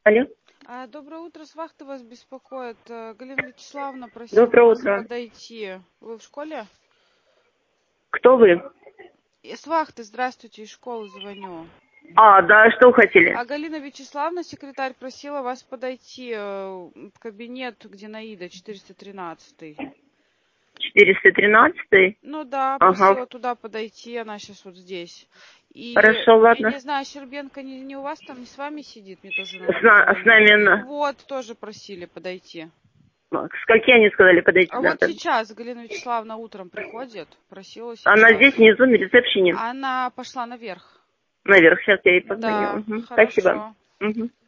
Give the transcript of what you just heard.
Алло. Доброе утро, с вахты вас беспокоит. Галина Вячеславовна просила Доброе вас утро. подойти. Вы в школе? Кто вы? С вахты, здравствуйте, из школы звоню. Да, что вы хотели? Галина Вячеславовна, секретарь, просила вас подойти в кабинет, где Наида, 413. 413? Ну да, Ага. просила туда подойти, она сейчас вот здесь. И Хорошо, я ладно. не знаю, Щербенко не у вас там, не с вами сидит, мне тоже она С позвонила. нами Вот, тоже просили подойти. скольки они сказали подойти А вот завтра? сейчас Галина Вячеславовна утром приходит, просила Она сейчас. здесь внизу на ресепшене. Она пошла наверх. Наверх, сейчас я ей позвоню. Да, Угу. Спасибо. хорошо. Угу.